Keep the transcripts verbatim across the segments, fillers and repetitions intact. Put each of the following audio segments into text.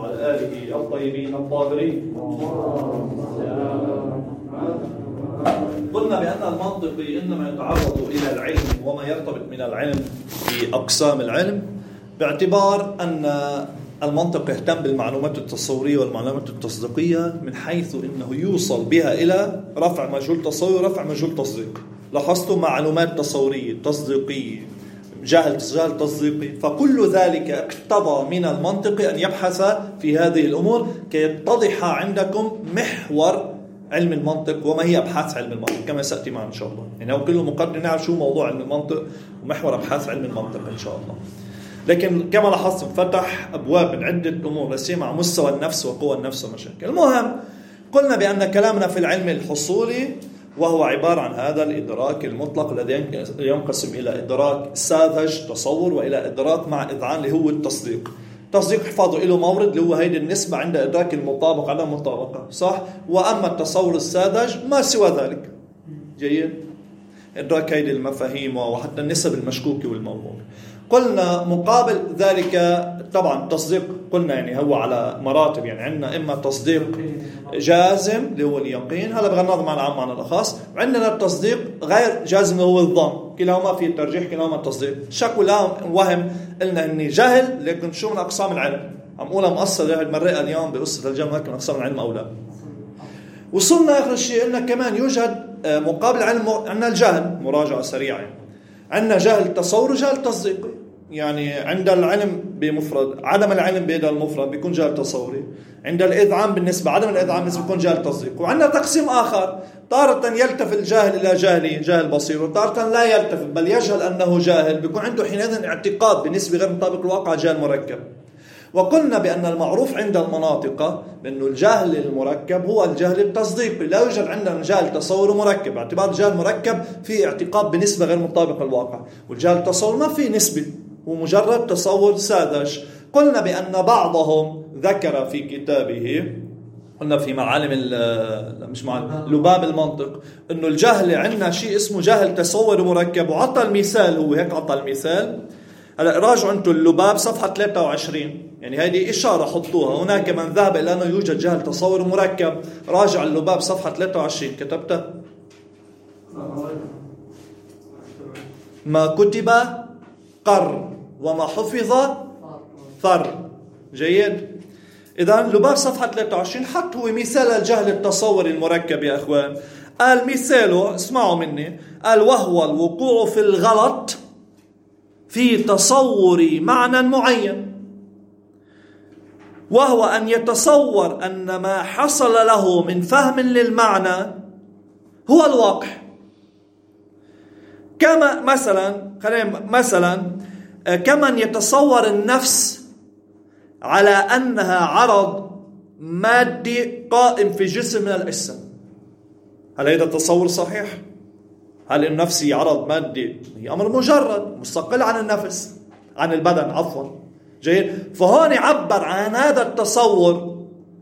وعلى آله الطيبين الطاهرين. قلنا بأن المنطقي إنما يتعرض إلى العلم وما يرتبط من العلم في أقسام العلم، باعتبار أن المنطق يهتم بالمعلومات التصورية والمعلومات التصديقية من حيث إنه يوصل بها إلى رفع مجهول تصوري ورفع مجهول تصديقي. لاحظتوا معلومات تصورية تصديقية جهل جهل تصديقي، فكل ذلك اقتضى من المنطق أن يبحث في هذه الأمور كي يتضح عندكم محور علم المنطق وما هي أبحاث علم المنطق كما سأتي معنا إن شاء الله. يعني هو كله مقدر نعرف شو موضوع علم المنطق ومحور أبحاث علم المنطق إن شاء الله. لكن كما لاحظتم فتح أبواب من عدة أمور لا سيما على مستوى النفس وقوى النفس ومشاكل. المهم قلنا بأن كلامنا في العلم الحصولي وهو عبارة عن هذا الإدراك المطلق الذي ينقسم إلى إدراك ساذج تصور وإلى إدراك مع إذعان اللي هو التصديق. تصديق حفاظه له مورد اللي هو هيدي النسبة عند إدراك المطابق على المطابقة، صح؟ وأما التصور الساذج ما سوى ذلك. جيد؟ إدراك هيدي المفاهيم وحتى النسب المشكوكة والموضوع. قلنا مقابل ذلك طبعا تصديق قلنا يعني هو على مراتب، يعني عندنا إما تصديق جازم اللي هو اليقين، هذا بغض النظر عن العام عن الأخص، وعندنا التصديق غير جازم اللي هو الظن، كلاهما في الترجيح كلاهما التصديق. شك ولا وهم قلنا إني جهل، لكن شو من أقسام العلم عم أقولها مقصة جاهل مرة اليوم بقصة الجمع لكن أقسام العلم أو لا. وصلنا آخر شيء قلنا كمان يوجد مقابل علم عندنا الجهل، مراجعة سريعة يعني. عندنا جهل تصور وجهل تصديقي، يعني عند العلم بمفرد عدم العلم بهذا المفرد بيكون جهل تصوري، عند الإذعان بالنسبة عدم الإذعان بالنسبة بيكون جهل تصديقي. وعندنا تقسيم آخر تارة يلتفت الجاهل إلى جاهلي جاهل بصير، وتارة لا يلتفت بل يجهل أنه جاهل، بيكون عنده حينئذ اعتقاد بالنسبة غير مطابق الواقع جهل مركب. وقلنا بأن المعروف عند المناطق بأنه الجهل المركب هو الجهل التصديقي، لا يوجد عندنا الجهل تصور مركب، باعتبار الجهل مركب في اعتقاد بنسبة غير مطابقة الواقع، والجهل التصور ما في نسبة، هو مجرد تصور ساذج. قلنا بأن بعضهم ذكر في كتابه، قلنا في معالم مش معالم لباب المنطق، إنه الجهل عندنا شيء اسمه جهل تصور مركب، وعطى المثال هو هيك عطى المثال. هلا راجعوا انتم اللباب صفحة ثلاثة وعشرين، يعني هذه إشارة حطوها، هناك من ذهب إلى أنه يوجد جهل تصور مركب، راجع اللباب صفحة ثلاثة وعشرين كتبته. ما كتب قر وما حفظ فر. جيد. إذا لباب صفحة ثلاثة وعشرين حط هو مثال الجهل التصوري المركب يا أخوان. قال مثاله اسمعوا مني، قال وهو الوقوع في الغلط في تصور معنى معين، وهو أن يتصور أن ما حصل له من فهم للمعنى هو الواقع. كما مثلا خلينا مثلا كمن يتصور النفس على أنها عرض مادي قائم في جسم من الأجسام. هل هذا التصور صحيح؟ هل النفس عرض مادي؟ هي أمر مجرد مستقل عن النفس عن البدن عفوا. جيد. فهون عبر عن هذا التصور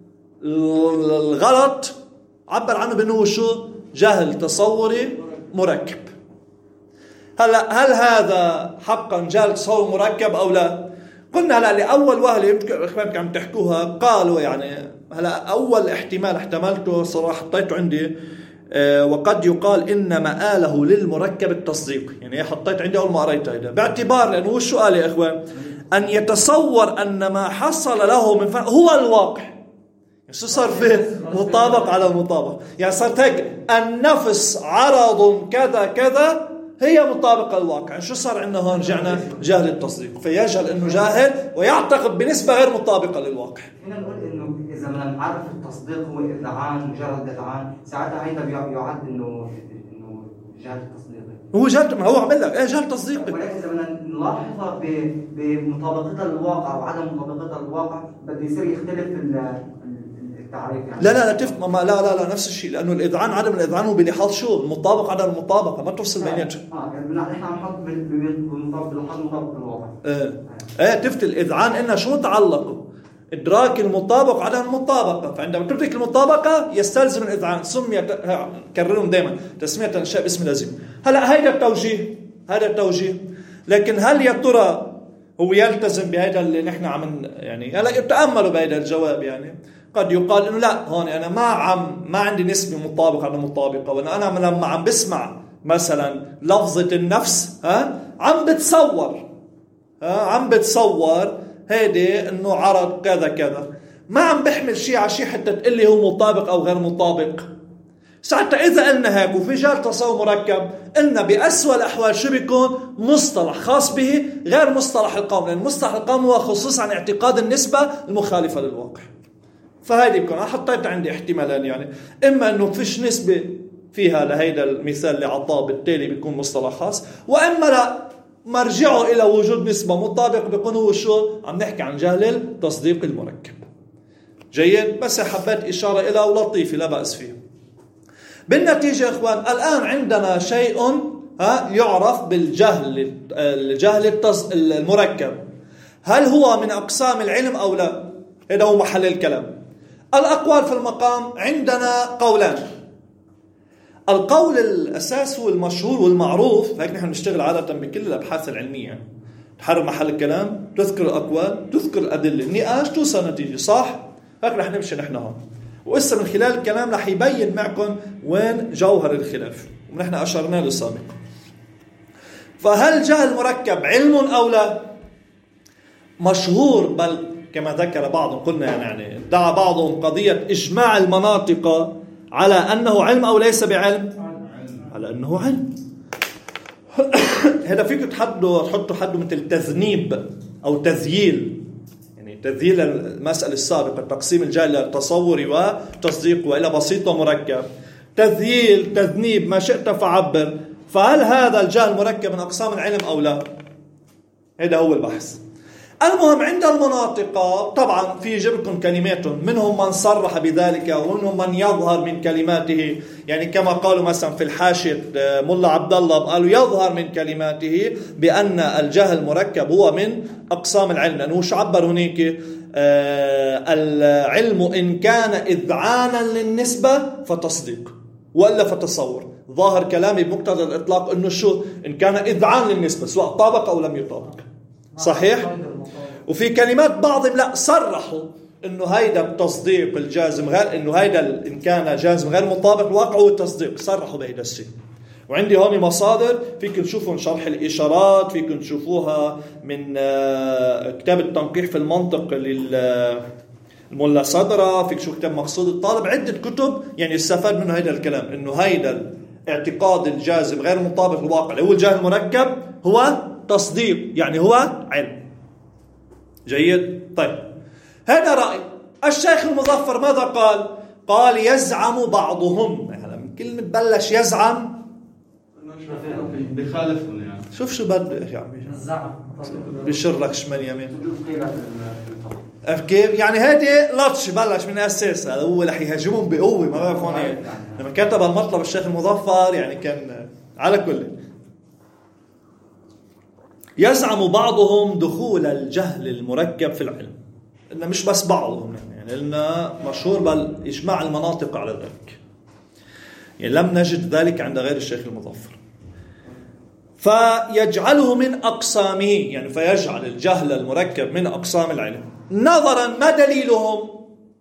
الغلط، عبر عنه بأنه شو؟ جهل تصوري مركب. هلا هل هذا حقا جهل تصور مركب أو لا؟ قلنا هلا لأول وهلة يمكن إخوانك عم تحكوها قالوا يعني هلا أول احتمال احتملته صراحة حطيته عندي أه وقد يقال إن مآله للمركب التصديقي، يعني حطيت عندي أول ما قريت هذا باعتبار لأنه وش قال يا إخوان؟ أن يتصور أن ما حصل له من فهم هو الواقع. شو صار فيه؟ مطابق على المطابق، يعني صارت هيك النفس عرض كذا كذا هي مطابقة الواقع. شو صار عندنا هون؟ رجعنا جهل التصديق، فيجهل انه جاهل ويعتقد بنسبة غير مطابقة للواقع. هنا نقول انه اذا بدنا نعرف التصديق هو اذعان مجرد اذعان، ساعتها هيدا يعد انه انه جهل تصديقي. هو جهل، ما هو عمل لك ايه جهل تصديقي. ولكن اذا بدنا نلاحظها بمطابقتها للواقع وعدم مطابقتها للواقع بده يصير يختلف التعريف يعني. لا لا لا تفهم ما لا لا لا نفس الشيء، لانه الاذعان عدم الاذعان هو بلحاظ شو؟ المطابقة عدم المطابقة، ما تفصل بيناتهم. اه يعني نحن عم نحط بالمطابق بلحاظ مطابقة الواقع. ايه ايه تفتل الاذعان انها شو تعلقوا؟ إدراك المطابقة على المطابقة، فعندما تدرك المطابقة يستلزم الإذعان. سمي كررهم دائما تسمية الأشياء باسم لازم. هلا هذا التوجيه هذا التوجيه، لكن هل يا ترى هو يلتزم بهذا اللي نحن عم يعني هلا تأملوا بهذا الجواب. يعني قد يقال انه لا هون انا ما عم ما عندي نسبة مطابقة على مطابقة، وانا انا لما عم بسمع مثلا لفظة النفس ها عم بتصور ها عم بتصور هيدي انه عرض كذا كذا، ما عم بحمل شيء على شيء حتى تقول لي هو مطابق او غير مطابق. ساعتها اذا قلنا هيك وفي جال تصور مركب، قلنا بأسوأ الأحوال شو بيكون؟ مصطلح خاص به غير مصطلح القوم، لأن مصطلح القوم هو خصوص عن اعتقاد النسبة المخالفة للواقع. فهذه بيكون أنا حطيت عندي احتمالين، يعني إما أنه فيش نسبة فيها لهيدا المثال اللي عطاه بالتالي بيكون مصطلح خاص، وإما لا مرجعه إلى وجود نسبة مطابق بيكون هو شو؟ عم نحكي عن جهل التصديق المركب. جيد؟ بس حبيت إشارة إلى ولطيفة لا بأس فيه. بالنتيجة يا إخوان الآن عندنا شيء ها يعرف بالجهل الجهل المركب. هل هو من أقسام العلم أو لا؟ هذا هو محل الكلام. الأقوال في المقام عندنا قولان. القول الأساس والمشهور والمعروف، هيك نحن نشتغل عادة بكل الأبحاث العلمية، تحرر محل الكلام، تذكر الأقوال، تذكر الأدلة، النقاش، توصل نتيجة، صح؟ هيك رح نمشي نحن هون. وإسا من خلال الكلام رح يبين معكم وين جوهر الخلاف، ونحن أشرنا له سابقا. فهل جهل مركب علم أو لا؟ مشهور، بل كما ذكر بعضهم قلنا يعني ادعى بعضهم قضية إجماع المناطق على أنه علم أو ليس بعلم؟ على أنه علم. هذا فيكم تحدوا تحطوا حده مثل تذنيب أو تذييل، يعني تذييل المسألة السابقة تقسيم الجهل إلى تصوري وتصديق وإلى بسيط ومركب. تذييل تذنيب ما شئت فعبر. فهل هذا الجهل مركب من أقسام العلم أو لا؟ هذا هو البحث. المهم عند المناطق طبعا في جبكم كلمات، منهم من صرح بذلك ومنهم من يظهر من كلماته، يعني كما قالوا مثلا في الحاشية ملا عبد الله قالوا يظهر من كلماته بأن الجهل مركب هو من أقسام العلم، لأنه شو عبر هناك آه العلم إن كان إذعانا للنسبة فتصديق ولا فتصور. ظاهر كلامي بمقتضى الإطلاق إنه شو إن كان إذعان للنسبة سواء طابق أو لم يطابق، صحيح؟ وفي كلمات بعضهم لا صرحوا انه هيدا التصديق الجازم غير انه هيدا ان كان جازم غير مطابق الواقع هو التصديق، صرحوا بهيدا الشيء. وعندي هون مصادر فيكم تشوفوا شرح الاشارات، فيكم تشوفوها من كتاب التنقيح في المنطق للملا صدرة، فيك شو كتاب مقصود الطالب، عدة كتب يعني استفاد منه هيدا الكلام انه هيدا الاعتقاد الجازم غير مطابق الواقع اللي هو الجهل المركب هو تصديق، يعني هو علم. جيد؟ طيب هذا رأي الشيخ المظفر. ماذا قال؟ قال يزعم بعضهم، يعني من كلمة بلش يزعم بخالفهم، يعني شوف شو بده يا عمي بشرك شمال يمين كيف يعني هذه لطش بلش من أساسها، هو رح يهاجمهم بقوة. ما بعرف هون لما كتب المطلب الشيخ المظفر يعني كان على كل. يزعم بعضهم دخول الجهل المركب في العلم، إنه مش بس بعضهم يعني لأنه مشهور بل إجماع المناطق على ذلك، يعني لم نجد ذلك عند غير الشيخ المظفر. فيجعله من أقسامه، يعني فيجعل الجهل المركب من أقسام العلم. نظرا ما دليلهم؟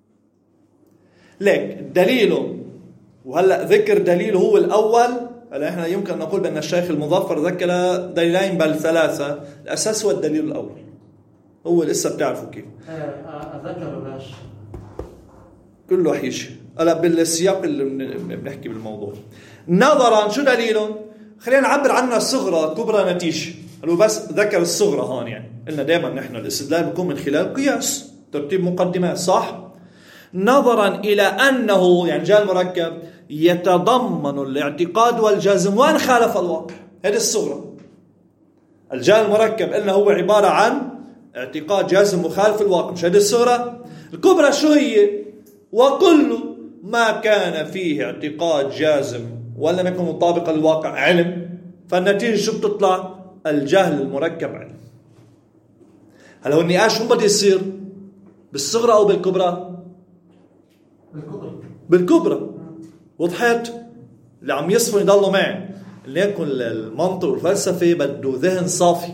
لك دليلهم، وهلأ ذكر دليله هو الأول. هلا احنا يمكن أن نقول بأن الشيخ المظفر ذكر دليلين بل ثلاثة. الأساس هو الدليل الأول، هو لسه بتعرفوا كيف أذكر باش كله حيشي هلا بالسياق اللي بنحكي بالموضوع. نظرا شو دليلهم؟ خلينا نعبر عنها الصغرى كبرى نتيجة. قالوا بس ذكر الصغرى هون، يعني قلنا دائما نحن الاستدلال بيكون من خلال قياس ترتيب مقدمات، صح؟ نظرا إلى أنه يعني جهل مركب يتضمن الاعتقاد والجزم وان خالف الواقع. هذه الصغرى. الجهل المركب قلنا هو عبارة عن اعتقاد جازم مخالف الواقع، مش هذه الصغرى؟ الكبرى شو هي؟ وكل ما كان فيه اعتقاد جازم ولا ما يكون مطابقا للواقع علم، فالنتيجة شو بتطلع؟ الجهل المركب علم. هل هو النقاش شو بده يصير؟ بالصغرى أو بالكبرى؟ بالكبرى. بالكبرى. وضحت؟ اللي عم يصفوا يضلوا معي اللي يكون المنطق والفلسفة بده ذهن صافي،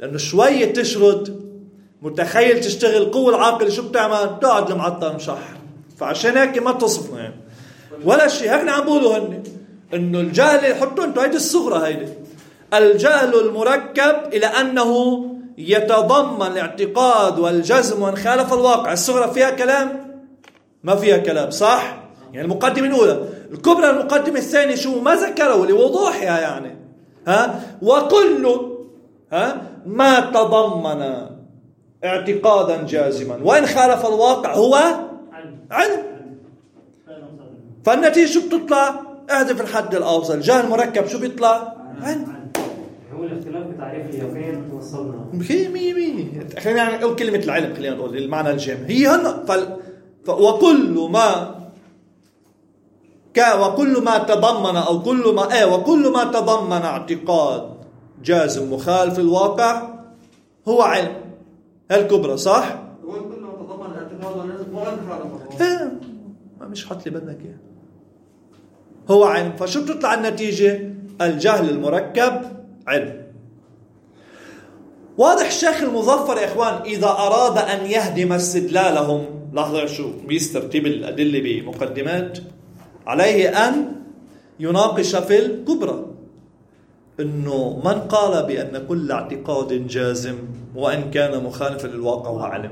لأنه شوية تشرد متخيل تشتغل قوة العاقل شو بتعمل؟ تقعد المعطل مشحر. فعشان هيك ما تصفنا يعني ولا شيء. هيك عم بقولوا هن إنه الجهل، حطوا أنتوا هيدي الصغرى، هيدي الجهل المركب إلى أنه يتضمن الاعتقاد والجزم وإن خالف الواقع. الصغرى فيها كلام؟ ما فيها كلام، صح؟ يعني المقدمة الأولى. الكبرى المقدمة الثانية شو ما ذكروا لوضوحها يعني ها وكل ها ما تضمن اعتقادا جازما وإن خالف الواقع هو علم. فالنتيجة شو بتطلع؟ اهدف الحد الأوصل. جهل مركب شو بيطلع؟ علم. هو الاختلاف بتعريف اليقين توصلنا مية مية مية. خلينا يعني نقول كلمة العلم، خلينا نقول المعنى الجامع هي هنا فال... ف... وكل ما ك وكل ما تضمن أو كل ما إيه وكل ما تضمن اعتقاد جازم مخالف الواقع هو علم. هالكبرى صح؟ وكل ما تضمن الاعتقاد والجزم وإن خالف الواقع. إيه ما مش حط لي بدك إياه هو علم. فشو بتطلع النتيجة؟ الجهل المركب علم. واضح الشيخ المظفر يا إخوان إذا أراد أن يهدم استدلالهم، لاحظوا شو بيسترتب الأدلة بمقدمات، عليه أن يناقش في الكبرى إنه من قال بأن كل اعتقاد جازم وإن كان مخالفا للواقع هو علم.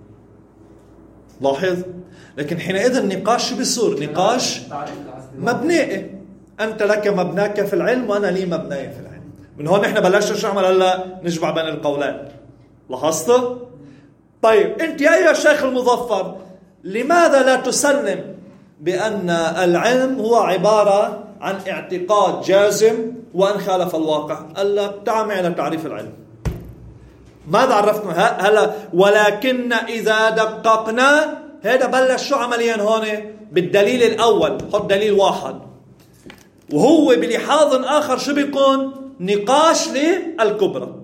لاحظ. لكن حينئذ النقاش شو بيصير؟ نقاش مبنائي. أنت لك مبناك في العلم وأنا لي مبناي في العلم. من هون نحن بلشنا شو عمل هلا نجمع بين القولين. لاحظت؟ طيب أنت يا أيها الشيخ المظفر لماذا لا تسلم بأن العلم هو عبارة عن اعتقاد جازم وأن خالف الواقع؟ قال لك تعال معي لتعريف العلم. ماذا عرفنا هلا؟ ولكن إذا دققنا هذا بلش شو عمليا هون بالدليل الأول. حط دليل واحد وهو بلحاظ آخر شو بيكون؟ نقاش للكبرى.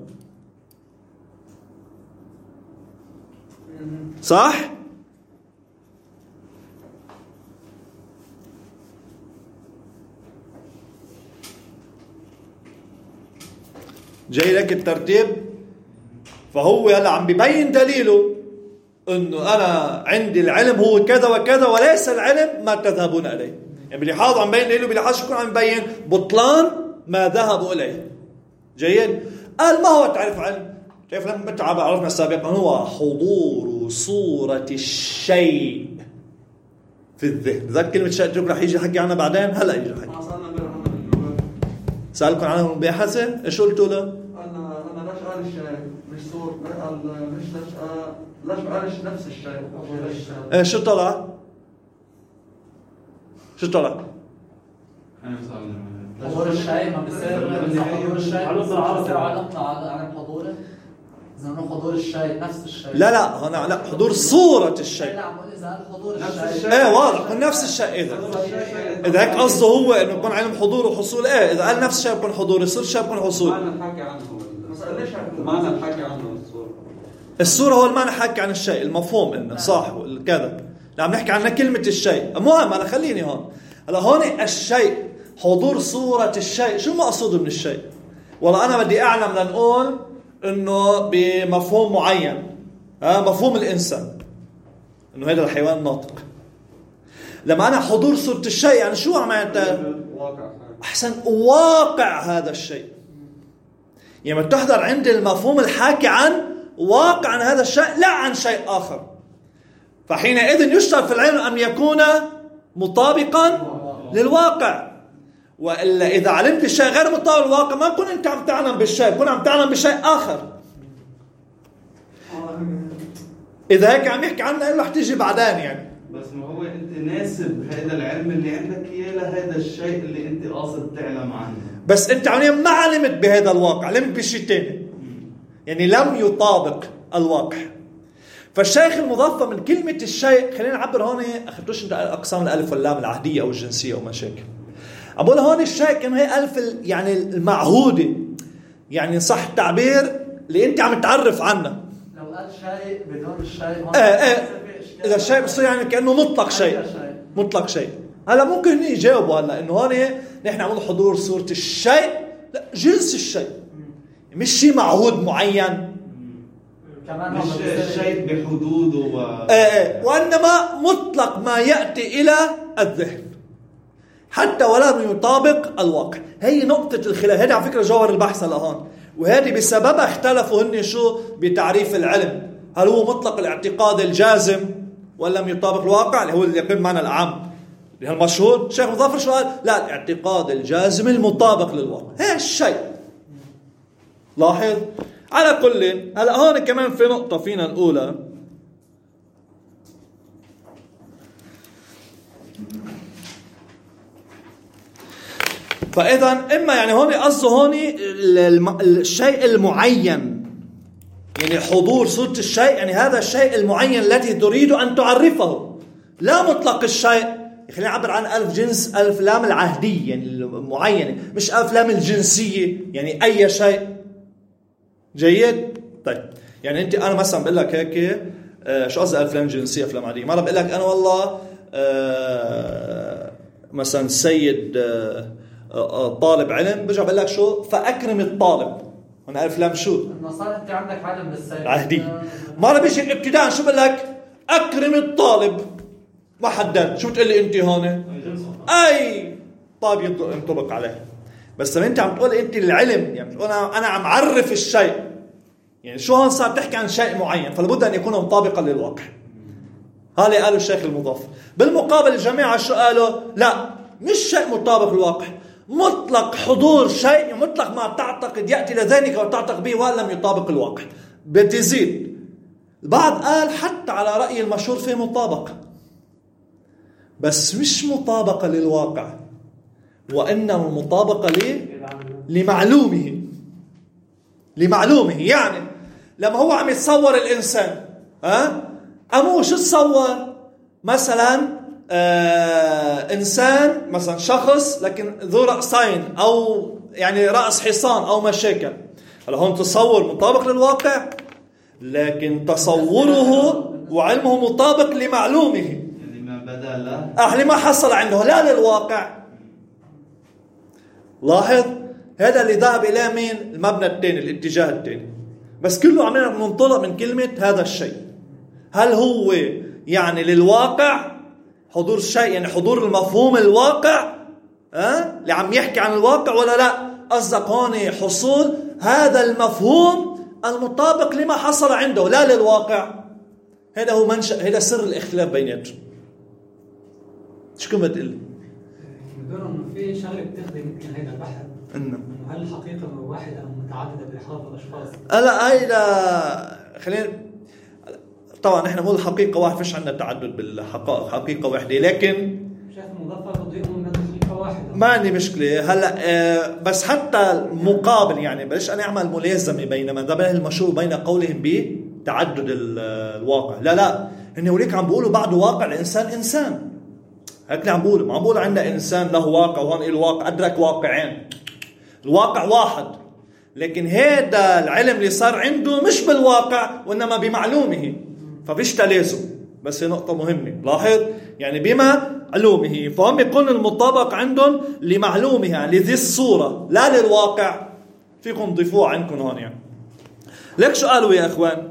صح؟ جاي لك الترتيب. فهو هلا عم ببين دليله انه انا عندي العلم هو كذا وكذا وليس العلم ما تذهبون اليه. يعني بلحاظ عم بين دليله بلحاظ يكون عم ببين بطلان ما ذهبوا اليه. جيد. قال ما هو تعريف علم؟ كيف لما تعب عرفنا سابقا هو حضور صورة الشيء في الذهن. ذاك كلمة شيء رح يجي حكي عنها بعدين. هلا يجي حكي. سألكم عنها مباحثة. ايش قلتوا له؟ أنا أنا ليش قال الشيء مش صور قال مش ليش ليش قالش نفس الشيء. ايه شو طلع؟ شو طلع؟ حضور الشيء ما بيصير حضور الشيء على العرض علاقنا على حضوره. إذا إنه حضور الشيء نفس الشيء. لا لا هنا لا حضور صورة الشيء. لا عم إذا حضور الشيء. ايه واضح من نفس الشيء. إذا إذا هيك قصده هو إنه يكون علم حضور وحصول. إيه إذا قال نفس الشيء يكون حضور يصير شيء يكون حصول. معنى الحكي عنه معنى الحكي عنه الصورة. الصورة هو المعنى حكي عن الشيء المفهوم إنه صح وكذا. نعم نحكي عنها كلمة الشيء. مهم أنا خليني هون. هلا هون الشيء حضور صورة الشيء. شو مقصود من الشيء؟ والله أنا بدي أعلم لنقول إنه بمفهوم معين. ها مفهوم الإنسان إنه هذا الحيوان ناطق. لما أنا حضور صورة الشيء يعني شو عملت؟ أحسن واقع هذا الشيء. يعني تحضر عند المفهوم الحاكي عن واقع عن هذا الشيء لا عن شيء آخر. فحينئذ يشترط في العلم أن يكون مطابقا للواقع. وإلا إذا علمت الشيء غير مطابق للواقع ما تكون أنت عم تعلم بالشيء، تكون عم تعلم بشيء آخر. إذا هيك عم يحكي عنه رح تيجي بعدين يعني. بس ما هو أنت ناسب هذا العلم اللي عندك إياه لهذا الشيء اللي أنت قاصد تعلم عنه. بس أنت عمليا ما علمت بهذا الواقع، علمت بشيء تاني. يعني لم يطابق الواقع. فالشيخ المضافة من كلمة الشيء خلينا نعبر هون أخذتوش أنت أقسام الألف واللام العهدية أو الجنسية أو مشاكل. أقول هون الشيء كان هي ألف يعني المعهودة، يعني صح التعبير اللي أنت عم تعرف عنه. لو قال شيء بدون الشيء هون إيه إيه إذا الشيء بصير يعني كأنه مطلق شيء مطلق شيء. هلا ممكن يجاوبوا هلا إنه هون نحن عمل حضور صورة الشيء لا جنس الشيء. مش شيء معهود معين، كمان مش شيء بحدوده و... آه آه. وإنما مطلق ما يأتي إلى الذهن حتى ولم يطابق الواقع. هي نقطة الخلاف، هذه على فكرة جوهر البحث لهون، وهذه بسببها اختلفوا هن شو بتعريف العلم، هل هو مطلق الاعتقاد الجازم ولم يطابق الواقع اللي هو اللي يقول معنا الأعم اللي هو المشهور. الشيخ مظفر شو قال؟ لا، الاعتقاد الجازم المطابق للواقع، هذا الشيء. لاحظ على كل. هلا هون كمان في نقطة فينا الأولى، فإذا إما يعني هون قصده هون الشيء المعين، يعني حضور صورة الشيء، يعني هذا الشيء المعين الذي تريد أن تعرفه، لا مطلق الشيء. خلينا نعبر عن ألف جنس، ألف لام العهدية يعني المعينة، مش ألف لام الجنسية يعني أي شيء. جيد؟ طيب يعني أنت أنا مثلا بقول لك هيك آه شو قصدي ألف لام جنسية ألف لام عادية؟ مرة بقول لك أنا والله آه مثلا سيد آه آه طالب علم، برجع بقول لك شو فأكرم الطالب، أنا ألف لام شو؟ إنه صار أنت عندك علم بالسيد عهدي. مرة بيجي ابتداء شو بقول لك؟ أكرم الطالب، ما حدد شو بتقول لي أنت هون؟ أي طالب ينطبق عليه. بس لما أنت عم تقول أنت العلم، يعني أنا أنا عم عرف الشيء، يعني شو هون صار تحكي عن شيء معين، فلابد أن يكون مطابقا للواقع. هذا قاله الشيخ المضاف. بالمقابل الجماعة شو قالوا؟ لا، مش شيء مطابق للواقع، مطلق حضور شيء، مطلق ما تعتقد يأتي لذهنك وتعتقد به ولم يطابق الواقع. بتزيد البعض قال حتى على رأي المشهور في مطابقة، بس مش مطابقة للواقع، وإنما مطابقة ليه؟ لمعلومه لمعلومه يعني لما هو عم يتصور الإنسان، ها أمو شو تصور مثلا آه إنسان مثلا شخص لكن ذو رأسين أو يعني رأس حصان أو مشاكل. هلا هون تصور مطابق للواقع، لكن تصوره وعلمه مطابق لمعلومه، يعني ما بدا له أهل ما حصل عنده لا للواقع. لاحظ هذا اللي ذهب إلى مين؟ المبنى الثاني، الاتجاه الثاني. بس كله عملنا منطلق من كلمة هذا الشيء، هل هو يعني للواقع حضور الشيء، يعني حضور المفهوم الواقع أه؟ اللي عم يحكي عن الواقع، ولا لا قصدك هون حصول هذا المفهوم المطابق لما حصل عنده لا للواقع. هذا هو منشأ، هذا سر الاختلاف بيناتهم. شو كنت بتقول لي؟ بدون انه في شغله بتخدم يمكن هذا البحث، انه هل الحقيقه واحده ام متعدده بحافظ الاشخاص؟ لا هاي لا خلينا طبعا احنا مو الحقيقه واحد، فيش عندنا تعدد بالحقائق، حقيقه واحده، لكن شيخ المظفر بده يؤمن بالحقيقه واحده، ما عندي مشكله. هلا آه بس حتى مقابل يعني بلاش انا اعمل ملازمه بين مذهبه المشهور بين قولهم بتعدد الواقع. لا لا هن هوليك عم بيقولوا بعد واقع الانسان انسان، هيك عم بقول، ما عم بقول عندنا انسان له واقع وهون له واقع، ادرك واقعين، الواقع واحد، لكن هذا العلم اللي صار عنده مش بالواقع وانما بمعلومه، ففيش تلازم. بس هي نقطه مهمه، لاحظ يعني بما علومه، فهم يكون المطابق عندهم لمعلومه يعني لذي الصوره لا للواقع. فيكم تضيفوه عندكم هون يعني. ليك شو قالوا يا اخوان؟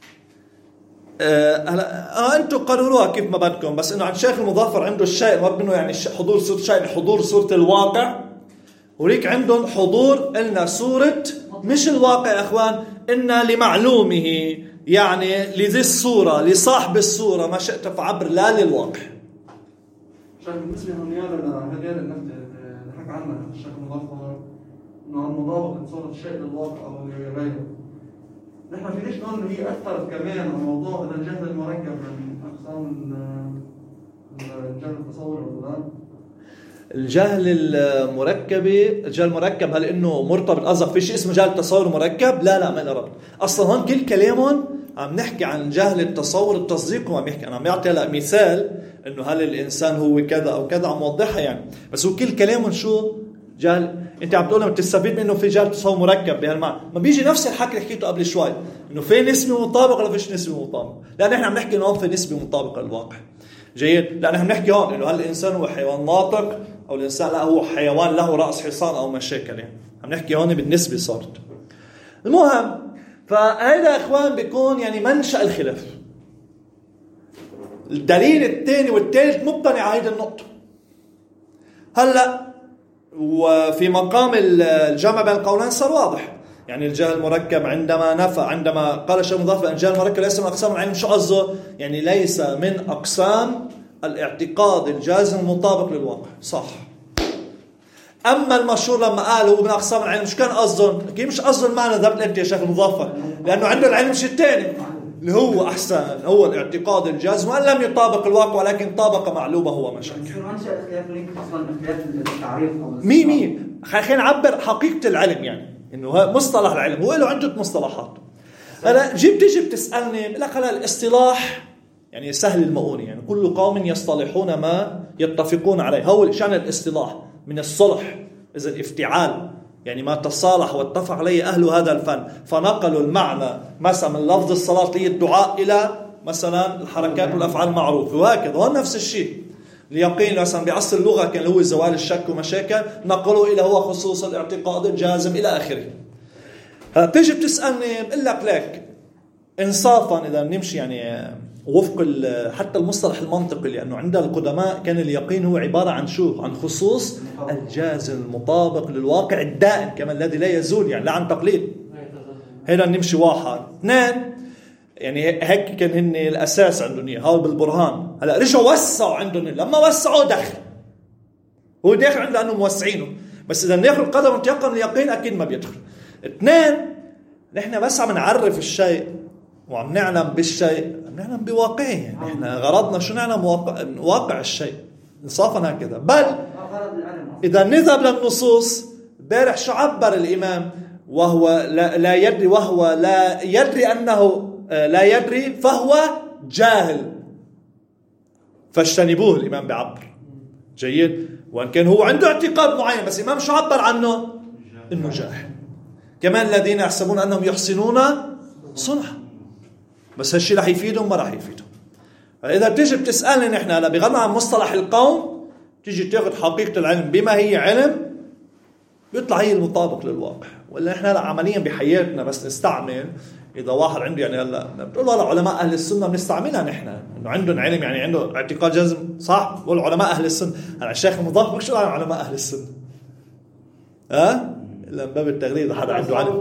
هلا آه انتم قرروها كيف ما بدكم، بس انه عند الشيخ المظفر عنده الشيء المراد منه يعني حضور صورة شيء، حضور صورة الواقع، وليك عندهم حضور قلنا صورة مش الواقع يا اخوان، إن لمعلومه يعني لذي الصورة لصاحب الصورة ما شئت فعبر لا للواقع. شايف بالنسبة لهذيل النقطة اللي حكى عنها الشيخ المظفر إنه المطابقة صورة الشيء للواقع أو لغيره، نحن في ليش نقول إنه هي أثرت كمان على موضوع الجهل المركب من أقسام الجهل التصوري ولا؟ الجهل المركبي، الجهل المركب هل إنه مرتبط قصدك في شيء اسمه جهل التصور مركب؟ لا لا ما له ربط. أصلا هون كل كلامهم عم نحكي عن جهل التصور التصديق، وعم يحكي أنا عم يعطي هلا مثال إنه هل الإنسان هو كذا أو كذا، عم وضحها يعني. بس هو كل كلامهم شو؟ جهل. انت عم تقول بتستفيد منه في جهل تصور مركب بهالمعنى، ما بيجي نفس الحكي اللي حكيته قبل شوي انه في نسبه مطابقه ولا فيش نسبه مطابقه، لان احنا عم نحكي انه في نسبه مطابقه للواقع. جيد، لان احنا بنحكي هون انه هل الانسان هو حيوان ناطق او الانسان لا هو حيوان له راس حصان او مشاكل، يعني عم نحكي هون بالنسبه صارت. المهم فهذا اخوان بيكون يعني منشأ الخلاف. الدليل الثاني والثالث مقتنع على هذه النقطة. هلا وفي مقام الجمع بين القولين صار واضح. يعني الجهل المركب عندما نفى عندما قال الشيخ المضاف أن الجهل المركب ليس من أقسام العلم، شو قصده؟ يعني ليس من أقسام الاعتقاد الجازم المطابق للواقع. صح. أما المشهور لما قال هو من أقسام العلم، مش كان قصدهم؟ أكيد مش قصدهم المعنى ذهبت أنت يا شيخ المظفر، لأنه عنده العلم شيء ثاني اللي هو أحسن، هو الاعتقاد الجازم وأن لم يطابق الواقع ولكن طابق معلومة هو مشاكل. مي مي خلينا نعبر حقيقة العلم، يعني إنه مصطلح العلم هو له عدة مصطلحات. أنا جيب تجي بتسألني لك على الاصطلاح يعني سهل المؤونة، يعني كل قوم يصطلحون ما يتفقون عليه. هو شأن الاصطلاح من الصلح، إذا الافتعال يعني ما تصالح واتفق عليه أهل هذا الفن، فنقلوا المعنى مثلا من لفظ الصلاة للدعاء إلى مثلا الحركات والأفعال المعروفة، وهكذا. هو نفس الشيء اليقين مثلا بعصر اللغة كان هو زوال الشك ومشاكل، نقلوا إلى هو خصوص الاعتقاد الجازم إلى آخره. تيجي بتسألني بقول لك لك إنصافا إذا نمشي يعني وفق حتى المصطلح المنطقي، لأنه عند القدماء كان اليقين هو عبارة عن شو؟ عن خصوص الجازم المطابق للواقع الدائم كمان الذي لا يزول، يعني لا عن تقليد. هنا نمشي واحد اثنين، يعني هيك كان هن الأساس عندهم إياه هاو بالبرهان. هلا رجعوا وسعوا عندهم، لما وسعوا دخل هو داخل عنده لأنه موسعينه، بس إذا ناخذ قدر متيقن اليقين أكيد ما بيدخل. اثنين، نحن بس عم نعرف الشيء وعم نعلم بالشيء، عم نعلم بواقعه، يعني احنا غرضنا شو نعلم واقع, واقع الشيء انصافا هكذا. بل إذا نذهب للنصوص، بارح شو عبر الإمام وهو لا, لا يدري وهو لا يدري أنه لا يدري فهو جاهل فاجتنبوه. الإمام بيعبر جيد، وأن كان هو عنده اعتقاد معين، بس الإمام شو عبر عنه؟ إنه جاهل. كمان الذين يحسبون أنهم يحسنون صنعا، بس هالشيء رح يفيدهم ما رح يفيدهم. فإذا بتيجي بتسألني نحن هلا بغض عن مصطلح القوم، تيجي تاخذ حقيقة العلم بما هي علم، بيطلع هي المطابق للواقع. ولا نحن هلا عمليا بحياتنا بس نستعمل، إذا واحد عنده يعني هلا بتقول له علماء أهل السنة بنستعملها نحن إنه عندهم علم، يعني عنده اعتقاد جازم صح، والعلماء أهل السنة. أنا الشيخ المضاف مش عن علماء أهل السنة، ها إلا باب التغليظ حدا عنده علم.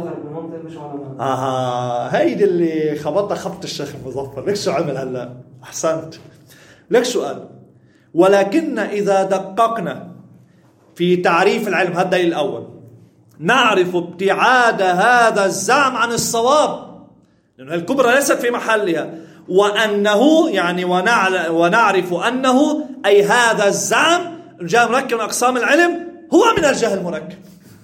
آه هيدي اللي خبطها خبط الشيخ المظفر. ليش شو عمل هلا؟ أحسنت. ليش سؤال؟ ولكن إذا دققنا في تعريف العلم، هذا الدليل الأول، نعرف ابتعاد هذا الزعم عن الصواب، لأن الكبرى ليست في محلها، وأنه يعني ونعرف أنه أي هذا الزعم الجهل مركب من أقسام العلم هو من الجهل المركب.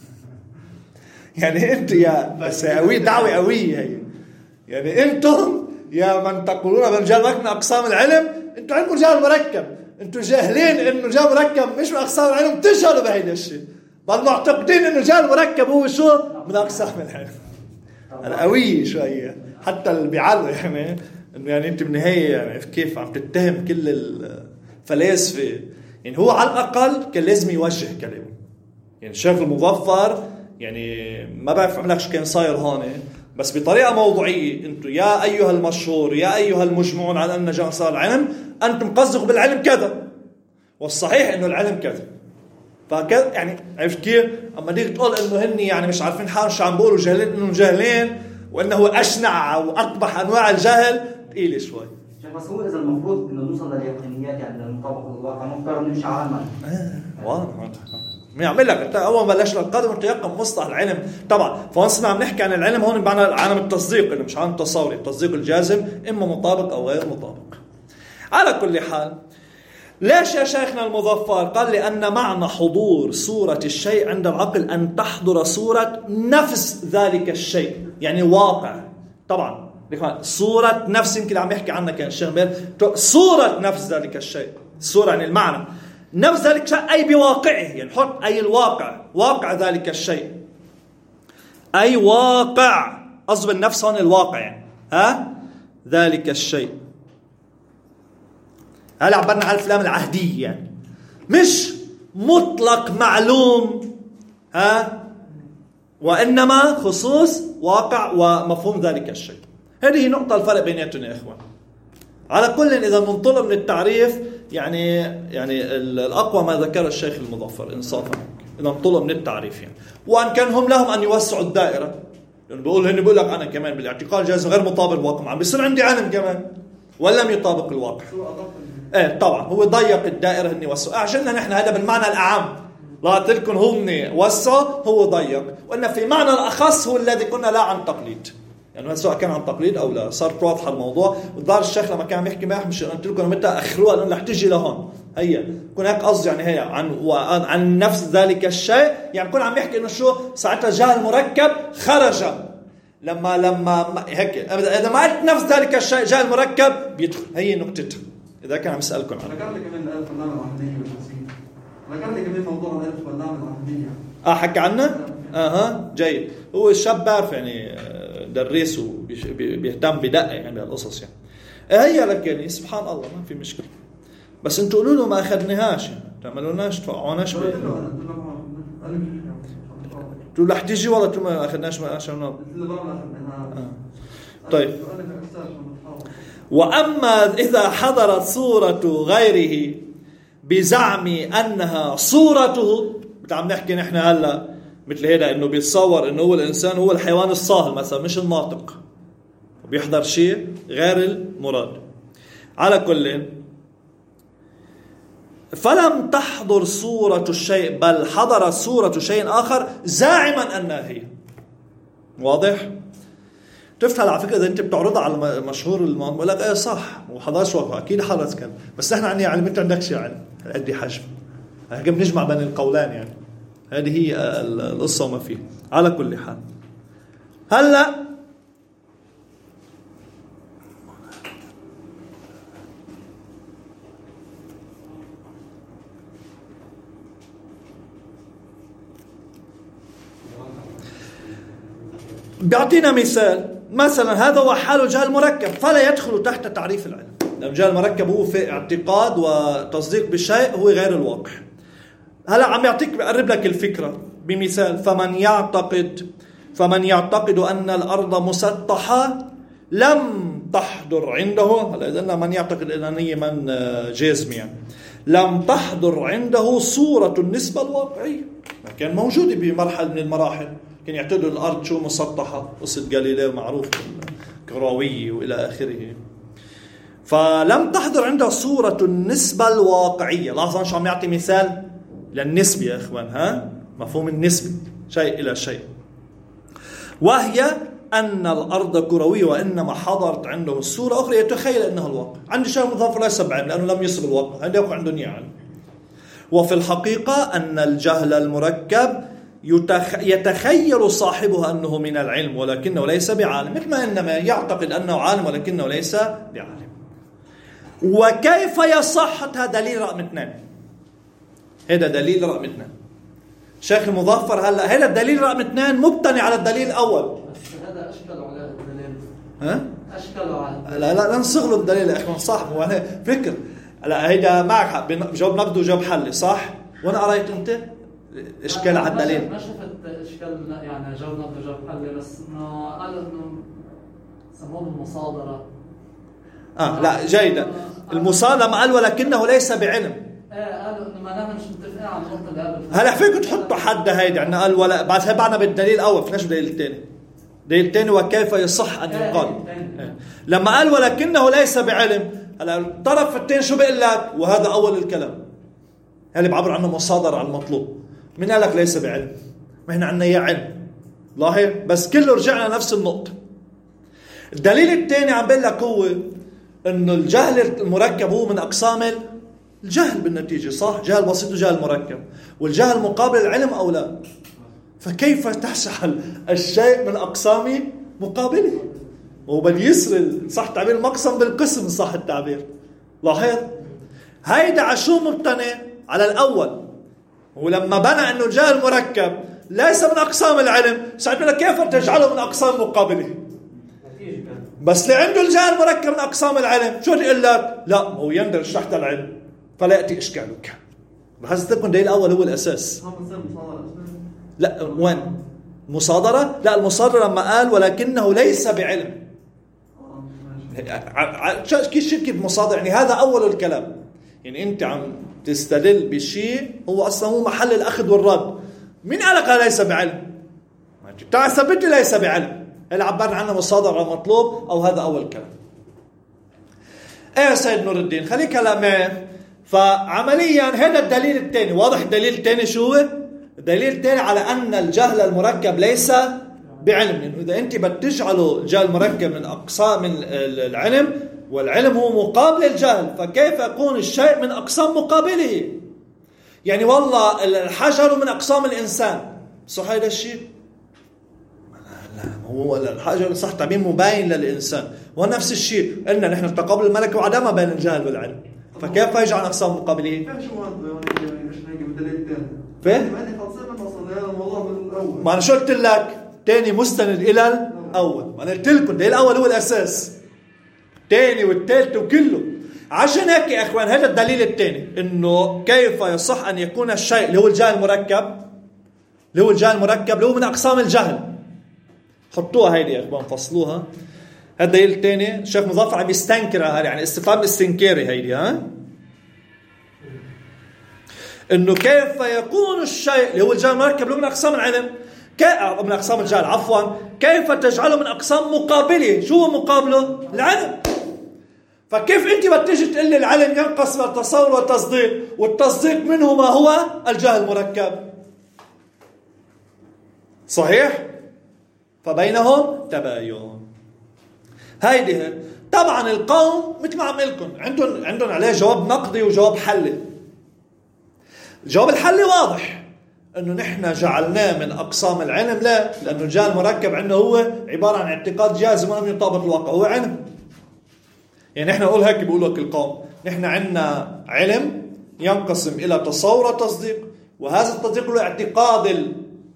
يعني أنت يا بس قوي دعوة قوية هي، يعني أنتم يا من تقولون من الجهل مركب من أقسام العلم، أنتم عندكم جهل مركب، أنتم جاهلين إنه جهل مركب مش من أقسام العلم، تجهلوا بهذا الشيء، بل معتقدين إنه جهل مركب هو شو من أقسام العلم. أنا قوية شوية حتى اللي بيعلق يعني إنه يعني أنت بالنهاية يعني كيف عم تتهم كل الفلاسفة. يعني هو على الأقل كان لازم يوجه كلامه. يعني الشيخ المظفر يعني ما بعرف عملك شو كان صاير هون، بس بطريقة موضوعية، أنتم يا أيها المشهور يا أيها المجمعون على أن جهل صار العلم، أنتم قصدكم بالعلم كذا، والصحيح إنه العلم كذا. فكذا يعني عرفت كيف؟ أما ديك تقول إنه هني يعني مش عارفين حالهم شو عم بقولوا، جاهلين إنهم جاهلين، وإنه أشنع وأقبح أنواع الجهل، تقيلة شوي. بس هو إذا المفروض إنه نوصل لليقينيات، يعني للمطابقة للواقع، مفترض نمشي عالما. واضح. ما يعمل لك أول ما بلشنا القدم متيقن مصطلح العلم طبعا. فونسنا عم نحكي عن العلم هون بمعنى عالم التصديق، إنه مش عالم التصور. التصديق الجازم إما مطابق أو غير مطابق. على كل حال، ليش يا شيخنا المظفر قال لأن معنى حضور صورة الشيء عند العقل أن تحضر صورة نفس ذلك الشيء، يعني واقع. طبعا صورة نفس يمكن عم يحكي عنها كان الشيخ بير، صورة نفس ذلك الشيء، الصورة يعني المعنى نفس ذلك الشيء أي بواقعه، يعني حط أي الواقع، واقع ذلك الشيء، أي واقع أصب النفس هون الواقع، يعني ها ذلك الشيء. هلا عبرنا على الأفلام العهدية، يعني مش مطلق معلوم ها وإنما خصوص واقع ومفهوم ذلك الشيء. هذه نقطة الفرق بيناتنا يا إخوان. على كل إذا منطلق من التعريف يعني يعني الأقوى ما ذكر الشيخ المظفر إنصافا إذا انطلق من التعريف يعني. وأن كان هم لهم أن يوسعوا الدائرة يعني بقول هني بقول لك أنا كمان بالاعتقاد جاز غير مطابق الواقع عم بيصير عندي علم كمان ولم يطابق الواقع. إيه طبعا هو ضيق الدائرة هني وسع عشان نحن هذا بالمعنى الأعم لا تلكن هم وسع هو ضيق وإن في معنى الأخص هو الذي كنا لا عن تقليد يعني سواء كان عن تقليد أو لا صارت واضحة الموضوع. والظاهر الشيخ لما كان يحكي معه مش قلت لكم متى أخروها لأنه رح تيجي لهون هي كون هيك قصدي يعني هي عن عن نفس ذلك الشيء يعني كون عم يحكي إنه شو ساعتها جاء المركب خرج لما لما هيك إذا ما قلت نفس ذلك الشيء جاء المركب بيدخل هي نقطتها إذا كان عم يسألكم عنه. ذكر لي كمان الألف واللام العهدية والتسليم. ذكر لي كمان موضوع الألف واللام العهدية. آه حكى عنه؟ أها جيد. هو الشاب بعرف يعني درس وبيهتم بدقة يعني بهالقصص يعني. هي لك يعني سبحان الله ما في مشكلة. بس انتوا قولوا له ما أخذناهاش يعني تعملوناش توقعوناش بيه. تقول رح تيجي والله تقول ما أخذناش ما عشان طيب. وأما إذا حضرت صورة غيره بزعم أنها صورته بتعم نحكي نحن هلا مثل هذا إنه بيتصور إنه هو الإنسان هو الحيوان الصاهل مثلا مش الناطق وبيحضر شيء غير المراد. على كل فلم تحضر صورة الشيء بل حضرت صورة شيء آخر زاعما أنها هي. واضح؟ تفتح على فكرة إذا أنت بتعرضها على مشهور الموضوع بقول لك إيه صح وحضرش وقع أكيد حضرت كلام بس نحن عندي علم أنت عندك شيء علم قد حجم هيك بنجمع بين القولان يعني هذه هي القصة وما فيه. على كل حال هلا بيعطينا مثال مثلا هذا هو حال الجهل المركب فلا يدخل تحت تعريف العلم. الجهل المركب هو في اعتقاد وتصديق بالشيء هو غير الواقع. هلا عم يعطيك بقرب لك الفكرة بمثال فمن يعتقد فمن يعتقد أن الأرض مسطحة لم تحضر عنده هلا إذا من يعتقد أنني من جازم يعني لم تحضر عنده صورة النسبة الواقعية كان موجودة بمرحلة من المراحل كان يعتقدوا الأرض شو مسطحة قصة جاليليو معروف كروية وإلى آخره. فلم تحضر عنده صورة النسبة الواقعية. لاحظوا شو عم يعطي مثال للنسبة يا إخوان ها مفهوم النسبة شيء إلى شيء وهي أن الأرض كروية وإنما حضرت عنده الصورة أخرى يتخيل أنها الواقع. عندي شيء مظفر ليس بعلم لأنه لم يصب الواقع هذا يقع عنده نية. وفي الحقيقة أن الجهل المركب يتخيل صاحبه أنه من العلم ولكنه ليس بعالم مثل ما إنما يعتقد أنه عالم ولكنه ليس بعالم. وكيف يصح هذا دليل رقم اثنين هذا دليل رقم اثنين شيخ المظفر هلا هذا الدليل رقم اثنين مبتني على الدليل الأول. هذا أشكال على الدليل ها أشكال على لا لا لا نصغله الدليل يا أخوان صاحبه وأنا فكر لا هيدا معك حق جواب نقد وجواب حلي صح وأنا قرأت أنت إشكال على الدليل ما شفت إشكال يعني جواب نقد وجواب حلي بس إنه قال إنه سموه المصادرة آه لا جيدا المصادرة ما قال ولكنه ليس بعلم ايه قالوا انه ما نحن مش متفقين على النقطه اللي قبل هلا فيكم تحطوا حد هيدا عندنا قال ولا بعد هي بعنا بالدليل الاول فيناش بالدليل الثاني. الدليل الثاني وكيف يصح ان يقال إيه. لما قال ولكنه ليس بعلم هلا الطرف الثاني شو بيقول لك وهذا اول الكلام اللي بعبر عنه مصادره على المطلوب من قال لك ليس بعلم ما احنا عندنا اياه علم لاحظ بس كله رجعنا نفس النقطه. الدليل الثاني عم بقول لك هو انه الجهل المركب هو من اقسام الجهل بالنتيجة صح جهل بسيط وجهل مركب والجهل مقابل العلم أو لا. فكيف تحصل الشيء من أقسام مقابله وبل يسر صح تعبير المقسم بالقسم صح التعبير. لاحظ هيدا عشو مبتنى على الأول ولما بنى أنه الجهل مركب ليس من أقسام العلم سألنا كيف تجعله من أقسام مقابله بس اللي عنده الجهل مركب من أقسام العلم شو تقول لك لا هو يندرج تحت العلم فلا يأتي إشكالك. بحيث تكون دليل الأول هو الأساس. لا وين مصادرة؟ لا، المصادرة لما قال ولكنه ليس بعلم. كيف كيف مصادرة؟ يعني هذا أول الكلام. يعني أنت عم تستدل بشيء هو أصلا هو محل الأخذ والرد. مين قالك ليس بعلم؟ تعال ثبت لي ليس بعلم. اللي عبرنا عنه مصادرة مطلوب، أو هذا أول كلام. ايه يا سيد نور الدين، خليك هلا معي. فعمليا هذا الدليل الثاني واضح. الدليل الثاني شو هو؟ الدليل الثاني على أن الجهل المركب ليس بعلم. يعني إذا أنت بتجعله الجهل المركب من أقسام من العلم، والعلم هو مقابل الجهل، فكيف يكون الشيء من أقسام مقابله؟ يعني والله الحجر من أقسام الإنسان، صح هذا الشيء؟ لا، هو الحجر صح تعبير مباين للإنسان، ونفس الشيء قلنا نحن تقابل الملكة وعدمها بين الجهل والعلم، فكيف يجعل أقسام مقابله؟ شو هذا يعني مش نيجي بالدليل الثاني؟ فين؟ ما أنت خلصنا من أصل هذا الموضوع من الأول. ما أنا شو قلت لك؟ تاني مستند إلى الأول. ما أنا قلت لكم الدليل الأول هو الأساس. تاني والثالث وكله. عشان هيك يا إخوان هذا الدليل الثاني، إنه كيف يصح أن يكون الشيء اللي هو الجهل المركب، اللي هو الجهل المركب اللي هو من أقسام الجهل. حطوها هيدي يا إخوان، فصلوها. هذا الدليل الثاني الشيخ مظفر عم يستنكرها، يعني استفهام استنكاري هيدي. ها إنه كيف يكون الشيء اللي هو الجهل المركب اللي هو من أقسام العلم من أقسام الجهل عفوا كيف تجعله من أقسام مقابله؟ شو هو مقابله؟ العلم. فكيف أنت بتجي تقول لي العلم ينقسم التصور والتصديق، والتصديق منه ما هو الجهل المركب؟ صحيح؟ فبينهم تباين. هيدي طبعا القوم مثل ما عم لكم عندهم عندهم عليه جواب نقدي وجواب حلي. الجواب الحلي واضح، انه نحن جعلناه من اقسام العلم. لا، لانه الجهل المركب عنده هو عباره عن اعتقاد جازم ولم يطابق الواقع، هو علم. يعني نحن نقول هيك بيقولوا لك القوم، نحن عندنا علم ينقسم الى تصور وتصديق، وهذا التصديق له اعتقاد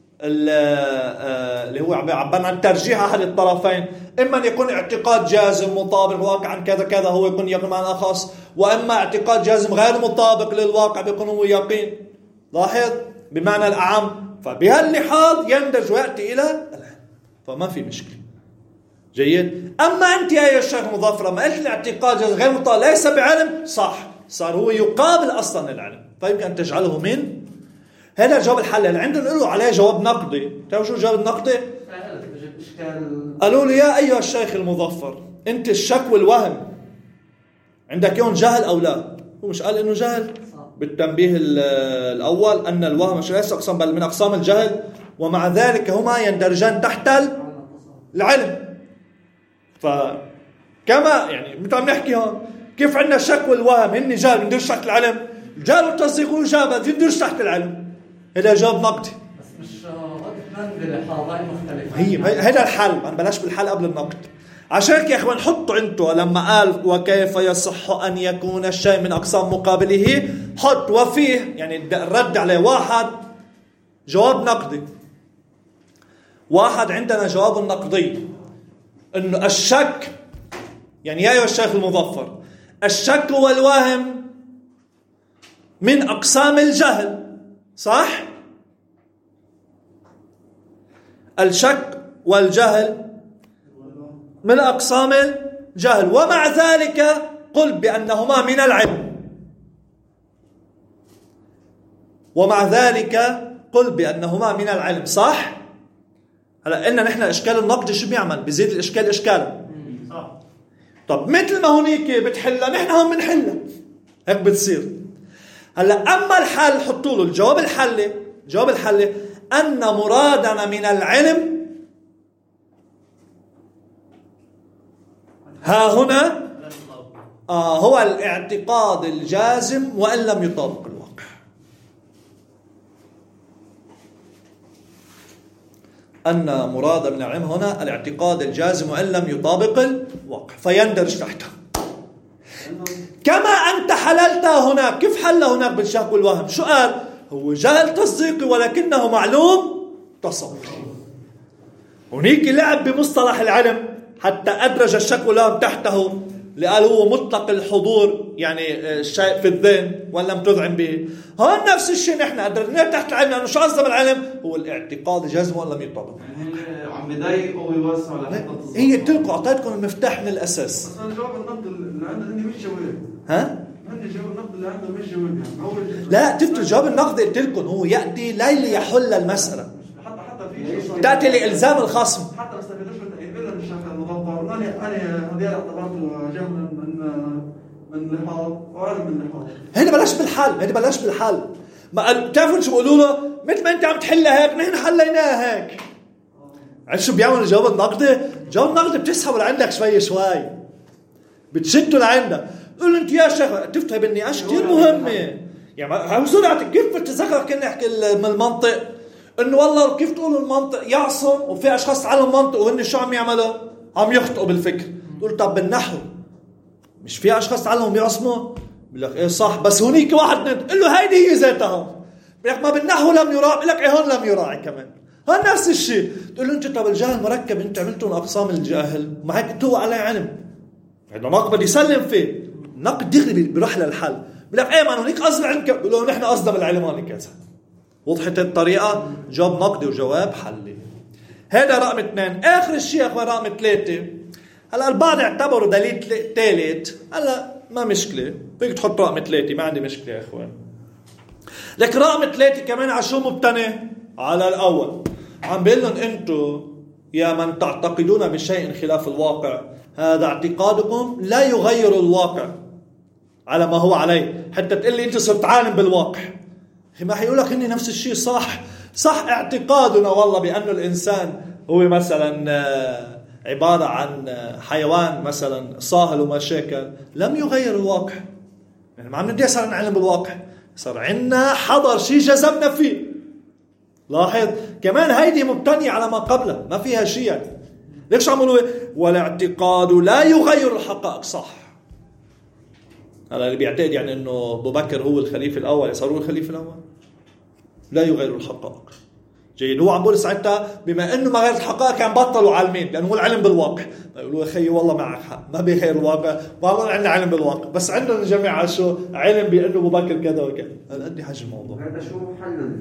اللي هو عبارة عن ترجيح احد الطرفين، اما ان يكون اعتقاد جازم مطابق للواقع عن كذا كذا هو يكون يقين معنى اخص، واما اعتقاد جازم غير مطابق للواقع بيكون هو يقين. لاحظ بمعنى الأعم. فبهاللحاظ يندرج ويأتي إلى العلم، فما في مشكلة. جيد. أما أنت يا الشيخ مظفر ما قلت الاعتقاد غير مطابق ليس بعلم، صح، صار هو يقابل أصلا العلم، فيمكن أن تجعله من هذا الجواب الحل اللي عندنا نقوله عليه جواب نقدي. تعرفوا شو الجواب النقدي؟ قالوا لي يا أيها الشيخ المظفر، أنت الشك والوهم عندك يوم جهل أو لا؟ هو مش قال إنه جهل بالتنبيه الأول أن الوهم مش ليس أقسام بل من أقسام الجهل، ومع ذلك هما يندرجان تحت العلم. فكما يعني مثل ما نحكي هون كيف عندنا الشك والوهم هن جهل بندرج تحت العلم، الجهل والتصديق والإجابة بندرج تحت العلم. هذا جواب نقدي. بس مش وقت بحالات مختلفة. هي هذا الحل، ما بلاش بالحل قبل النقد. عشان يا اخوان حطوا انتوا لما قال وكيف يصح ان يكون الشيء من اقسام مقابله، حط وفيه يعني الرد عليه واحد جواب نقدي، واحد عندنا جواب نقدي انه الشك يعني يا ايها الشيخ المظفر الشك والوهم من اقسام الجهل، صح؟ الشك والجهل من أقسام الجهل، ومع ذلك قل بأنهما من العلم، ومع ذلك قل بأنهما من العلم، صح؟ هلا إن نحن إشكال النقد شو بيعمل؟ بيزيد الإشكال إشكالا. صح. طب مثل ما هونيك بتحلها نحن هم بنحلها، هيك بتصير. هلا أما الحل حطوا له الجواب الحلي، الجواب الحلي أن مرادنا من العلم ها هنا آه هو الاعتقاد الجازم وإن لم يطابق الواقع. أن مراد من العلم هنا الاعتقاد الجازم وإن لم يطابق الواقع فيندرج تحته. كما أنت حللتها هناك، كيف حل هناك بالشك والوهم؟ شو قال؟ هو جهل تصديقي ولكنه معلوم تصوري. هناك لعب بمصطلح العلم حتى أدرج الشك والوهم تحته اللي قال هو مطلق الحضور يعني الشيء في الذهن وان لم تذعن به. هون نفس الشيء نحن قدرنا تحت العلم لانه شو قصده بالعلم؟ هو الاعتقاد جزم ولا لم يطبق. يعني عم بضايقوا ويوسعوا لحتى هي تلقوا اعطيتكم المفتاح من الاساس. بس انا جواب النقد اللي عندنا هني مش جواب. ها؟ هني جواب النقد اللي عندنا مش جواب يعني. هو لا تفتوا جواب النقد قلت لكم هو ياتي لا ليحل المساله. حتى حتى في تاتي لالزام الخصم. حتى ما استفدوش من الا من الشرح المضبر. انا انا هذول اعتبرته جهل من من لحاظ وعلم من لحاظ. هنا بلاش بالحال، هنا بلاش بالحال. ما بتعرفوا شو بيقولوا له؟ مثل ما انت عم تحلها هيك نحن حليناها هيك. عرفت شو بيعمل الجواب النقدي؟ الجواب النقدي بتسحبه لعندك شوي شوي، بتشده لعندك. قول انت يا شيخ تفتح بالنقاش كثير مهمه. يعني بسرعه كيف بتتذكر كنا نحكي من المنطق انه والله كيف تقولوا المنطق يعصم وفي اشخاص تعلموا المنطق وهن شو عم يعملوا؟ عم يخطئوا بالفكر. تقول طب بالنحو مش في اشخاص تعلموا يعصموا؟ بقول لك ايه صح بس هونيك واحد قل له هيدي هي ذاتها. بقول لك ما بالنحو لم يراعي، بقول لك ايه هون لم يراعي كمان. هون نفس الشيء. تقول له انت طب الجهل مركب انت عملتوا اقسام الجاهل ما هيك انتوا عليه علم. هذا نقد بدي يسلم فيه. نقد دغري بيروح للحل. بقول لك ايه ما هونيك قصد العلم كذا. بقول له نحن قصدنا بالعلم هون كذا. وضحت الطريقه؟ جواب نقدي وجواب حلي. هذا رقم اثنين. اخر شيء اخوان رقم ثلاثه. هلا البعض اعتبروا دليل ثالث. هلا ما مشكله فيك تحط رقم ثلاثه ما عندي مشكله يا اخوان. لكن رقم ثلاثه كمان على شو مبتني؟ على الاول. عم بيقول لهم انتم يا من تعتقدون بشيء خلاف الواقع هذا اعتقادكم لا يغير الواقع على ما هو عليه حتى تقول لي انت صرت عالم بالواقع. اخي ما حيقول لك اني نفس الشيء صح. صح اعتقادنا والله بانه الانسان هو مثلا عباره عن حيوان مثلا صاهل ومشاكل لم يغير الواقع. يعني ما عم ندي صار نعلم بالواقع، صار عندنا حضر شيء جذبنا فيه. لاحظ كمان هيدي مبتنية على ما قبله ما فيها شيء يعني. ليش عملوا والاعتقاد لا يغير الحقائق صح. هذا اللي بيعتقد يعني انه ابو بكر هو الخليفه الاول صار هو الخليفه الاول لا يغير الحقائق. جيد. هو عم بقول ساعتها بما انه ما غير الحقائق كان بطلوا عالمين لانه هو العلم بالواقع. يقولوا اخي والله معك حق ما بيغير الواقع ما عندنا علم بالواقع بس عندنا الجميع شو علم بانه ابو بكر كذا وكذا. هذا قد حجم الموضوع. هذا شو حل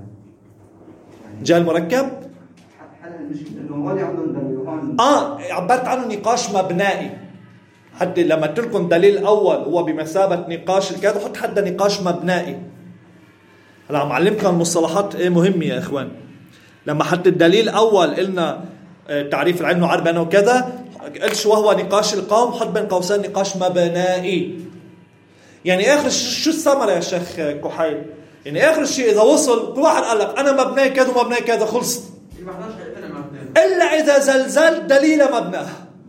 جاء المركب حل المشكله انه هون عندهم دليل هون اه عبرت عنه نقاش مبنائي. حتى لما تلكم دليل اول هو بمثابه نقاش الكذا حط حتى نقاش مبنائي. هلا عم علمكم المصطلحات ايه مهمه يا اخوان. لما حط الدليل اول قلنا تعريف العلم وعربنا وكذا قلت شو هو نقاش القوم حط بين قوسين نقاش مبنائي. يعني اخر شو الثمره يا شيخ كحيل؟ يعني اخر شيء اذا وصل كل واحد قال لك انا مبني كذا ومبني كذا خلص الا اذا زلزل دليل مبناه.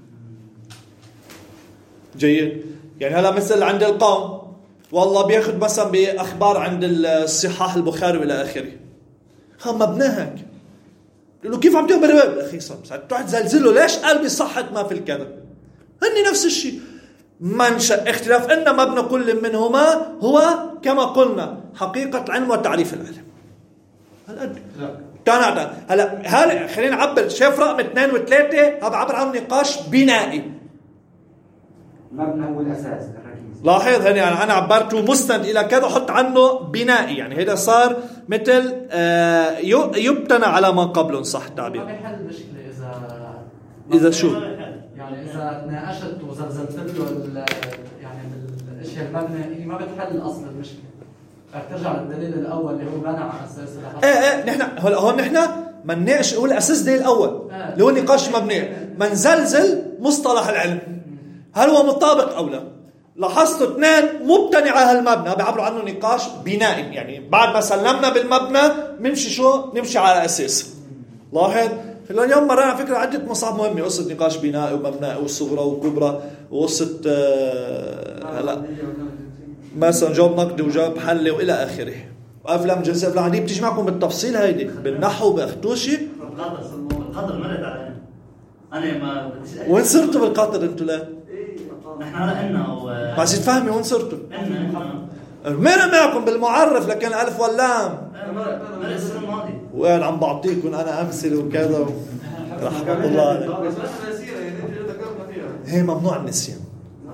جيد. يعني هلا مثل عند القوم والله بياخذ مثلا باخبار عند الصحاح البخاري والى اخره هم مبناها هيك. بقول له كيف عم تخبر اخي صار تروح تزلزله ليش قلبي صحت ما في الكذا. هني نفس الشيء منشأ اختلاف ان مبنى كل منهما هو كما قلنا حقيقه العلم وتعريف العلم. هلا تعال هلا هلا خلينا نعبر شايف رقم اثنين وثلاثه هذا بعبر عن نقاش بنائي. مبنى هو الاساس الرئيسي. لاحظ هني انا عبرته مستند الى كذا حط عنه بنائي. يعني هذا صار مثل آه يبتنى على ما قبله صح التعبير. ما بيحل المشكله اذا اذا شو يعني اذا تناقشت وزلزلت له يعني بالاشياء المبنى ما بتحل اصل المشكله. بترجع للدليل الاول اللي هو بنى على اساس ايه ايه نحن هلا هون نحن ما نناقش نقول اساس دليل الاول اللي هو نقاش مبني ما نزلزل مصطلح العلم هل هو مطابق او لا. لاحظتوا اثنين مبتني على هالمبنى بيعبروا عنه نقاش بنائي. يعني بعد ما سلمنا بالمبنى نمشي شو نمشي على اساس. لاحظ اليوم مرة على فكرة عدة مصاعب مهمة قصة نقاش بنائي ومبنائي والصغرى وكبرى وقصة آه هلا مثلا جواب نقدي وجواب حلي والى اخره. وافلام جلسه افلام دي بتيجي معكم بالتفصيل هيدي بالنحو باختوشي. القدر مرت علينا انا ما وين صرتوا بالقطر انتوا لا؟ نحن هلا عندنا و بس تفهمي وين صرتوا؟ عندنا مين معكم بالمعرف لكن الف واللام مرت السنه الماضيه وين عم بعطيكم انا امثله وكذا رحمه الله عليك. هي ممنوع النسيان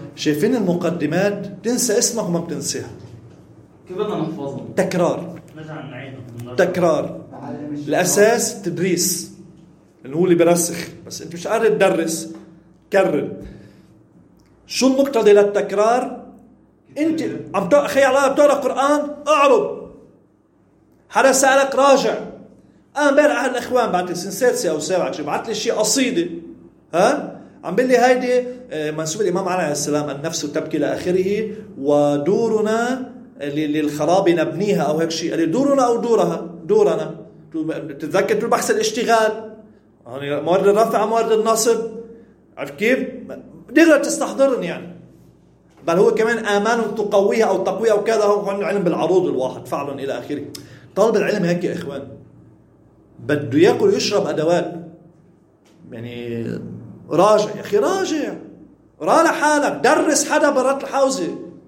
شايفين المقدمات تنسى اسمك وما بتنساها. كيف بدنا نحفظهم؟ تكرار نرجع نعيدهم. تكرار. الأساس التدريس اللي هو اللي برسخ، بس أنت مش قادر تدرس كرر. شو المقتضي للتكرار؟ أنت عم تخيل الله بتقرأ قرآن اعرض، حدا سألك راجع. أنا امبارح أحد الإخوان بعد سنة سادسة أو سابعة بعت لي شيء قصيدة، ها عم بيقول لي هيدي منسوب الإمام عليه السلام، النفس تبكي لآخره، ودورنا للخراب نبنيها أو هيك شيء. قال لي دورنا أو دورها؟ دورنا. تتذكر بحث الاشتغال، يعني موارد الرفع موارد النصب، عرف كيف؟ تقدر تستحضرن يعني. بل هو كمان آمان تقويها أو تقويها أو كذا، هو عنده علم بالعروض الواحد فعلا إلى آخره. طالب العلم هيك يا إخوان، بده يأكل يشرب أدوات. يعني راجع يا أخي، راجع را لحالك، درس حدا برات الحوزة.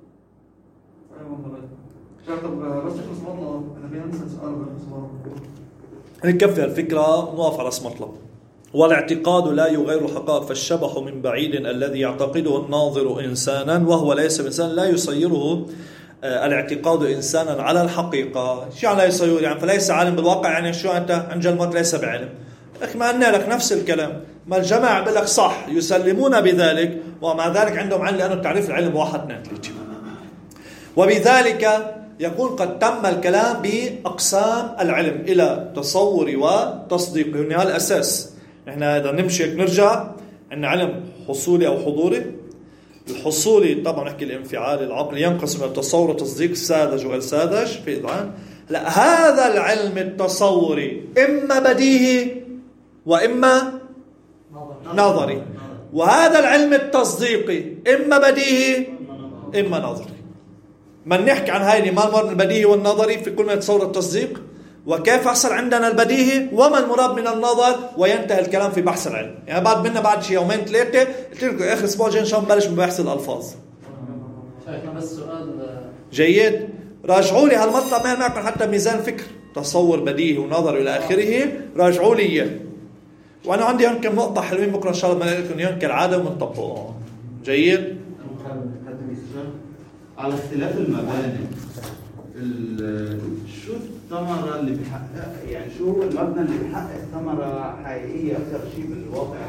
بس يخلص مطلب انا بدي انسى سؤال بخلص مطلب. نكفي الفكرة ونوقف على اسم مطلب. والاعتقاد لا يغير حقائق، فالشبح من بعيد الذي يعتقده الناظر إنسانا وهو ليس إنسان لا يصيره الاعتقاد إنسانا على الحقيقة. شو يعني لا يصير؟ يعني فليس عالم بالواقع، يعني شو أنت عن جلمات ليس بعلم. أخي ما قلنا لك نفس الكلام، ما الجماعة بقول لك صح يسلمون بذلك، ومع ذلك عندهم علم، لأنه تعريف العلم واحد اثنين ثلاثة. وبذلك يكون قد تم الكلام بأقسام العلم إلى تصور وتصديق، هنا يعني الأساس. إحنا إذا نمشي نرجع أن علم حصولي أو حضوري. الحصولي طبعا نحكي الانفعال العقلي ينقسم إلى تصور وتصديق، ساذج وغير ساذج في إذعان. لا، هذا العلم التصوري إما بديهي وإما نظري، وهذا العلم التصديقي إما بديهي إما نظري. من نحكي عن هاي ما المراد من البديهي والنظري في كل ما يتصور التصديق، وكيف يحصل عندنا البديهي، وما المراد من النظر، وينتهي الكلام في بحث العلم. يعني بعد منا بعد شيء يومين ثلاثة قلت لكم آخر أسبوع جاي إن شاء الله نبلش ببحث الألفاظ. شايفنا بس سؤال جيد. راجعوا لي هالمطلب، ما معكم حتى ميزان فكر، تصور بديهي ونظر إلى آخره، راجعوا لي إياه. وأنا عندي هون كم نقطة حلوين بكرة إن شاء الله بنلاقي لكم إياهم كالعادة ونطبقهم. جيد. على اختلاف المباني، شو الثمرة اللي بيحقق، يعني شو هو المبنى اللي بيحقق ثمرة حقيقية أكثر شيء بالواقع؟